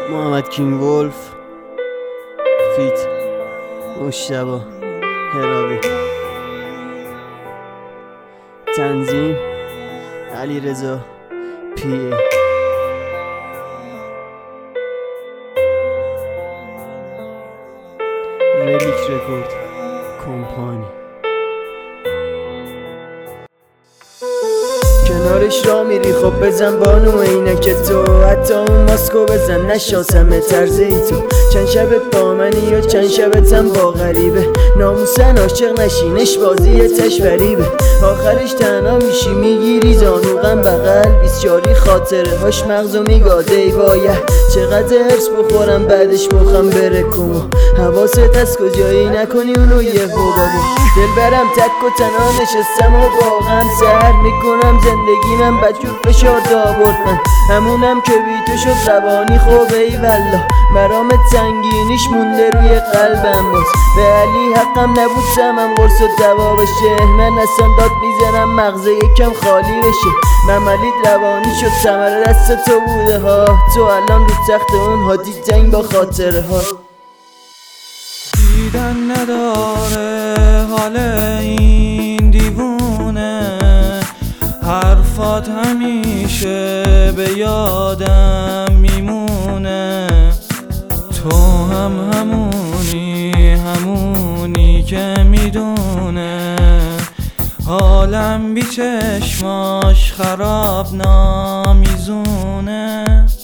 محمد کینگ ولف فیت مشتبه هراوی، تنظیم علیرضا پی ای. ریلیک رکورد کمپانی. کنارش را میری خب بزن بانو عینک تو، حتی اون ماسکو بزن نشناسم طرز ای تو. چند شبت با منی و چند شبتم با غریبه، ناموسن عاشق نشینش بازی تشوریبه. آخرش تنها میشی میگیری زانوغم بغل، 24 خاطره هاش مغزو میگاده ای باید. چقدر ارس بخورم بعدش مخم بره کمو، حواست از کجایی نکنی اونو یه بابا. دل برم تک و تنها نشستم و با غم سر میکنم زندگی من بدجور فشار دابرد. من همونم که بی تو شد روانی خوب ای والله، مرام تنگینیش مونده روی قلبم. باز به علی حقم نبود سمم قرص و دوا بشه، من اصلا داد میزنم مغزه یکم خالی بشه. مملید روانی شد ثمره دست تو بوده ها، تو الان رو تخت اون هادی جنگ با خاطره ها. دیدن نداره حال این دیوونه، حرفات همیشه به یادم میمونه. تو هم همونی که میدونه، حالم بی چشماش خراب نامیزونه.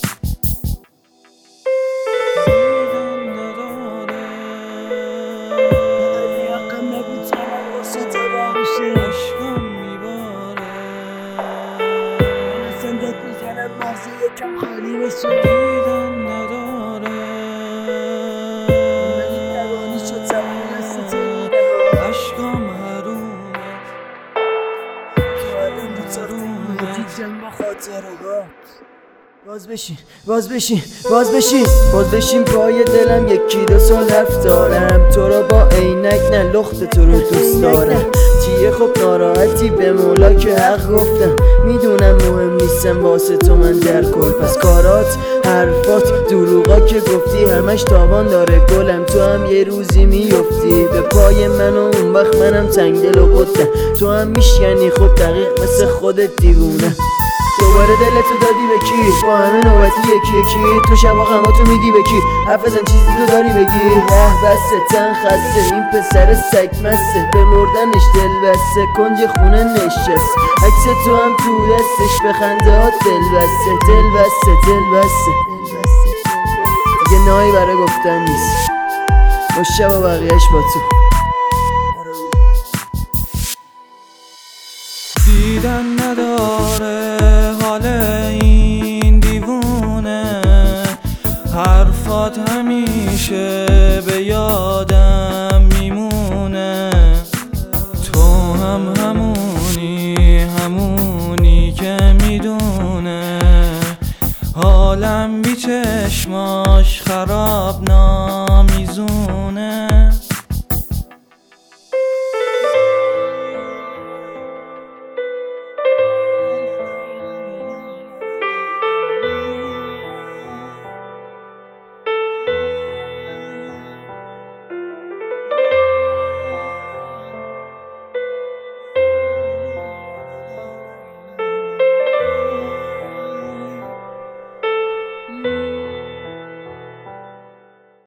یکم خالی بشه، دیدن نداره روانی شد زمان دست تو بوده، عشقم حرومه تو الان رو تخت هادی جنگ با خاطره ها. باز بشین پای دلم، یکی دو سال رفتارم تو رو با عینک نه لخت تو رو دوست دارم. چیه خب ناراحتی به مولا که حق گفتم، میدونم مهم نیستم واسه تو من در کل. پس کارات حرفات دروغا که گفتی همش تاوان داره گلم، تو هم یه روزی میفتی به پای من و اون وقت منم تنگ دل و قطعم. تو هم میشکنی خب دقیق مثل خودت دیوونه. دوباره دلتو دادی به کی؟ با همه نوبتی یکی تو شبا غماتو میدی به کی؟ حرف بزن چیزی تو داری بگی؟ بسه تن خسته این پسر سگ مسته، به مردنش دل بسته کنج خونه نشست. عکس تو هم تو دستش به خنده ها دل بسته. دیگه نایی برای گفتن نیست، مشتبه بقیهش با تو. دیدن نداره حال این دیوونه، حرفات همیشه به یادم میمونه. تو هم همونی که میدونه، حالم بی چشماش خراب نامیزونه.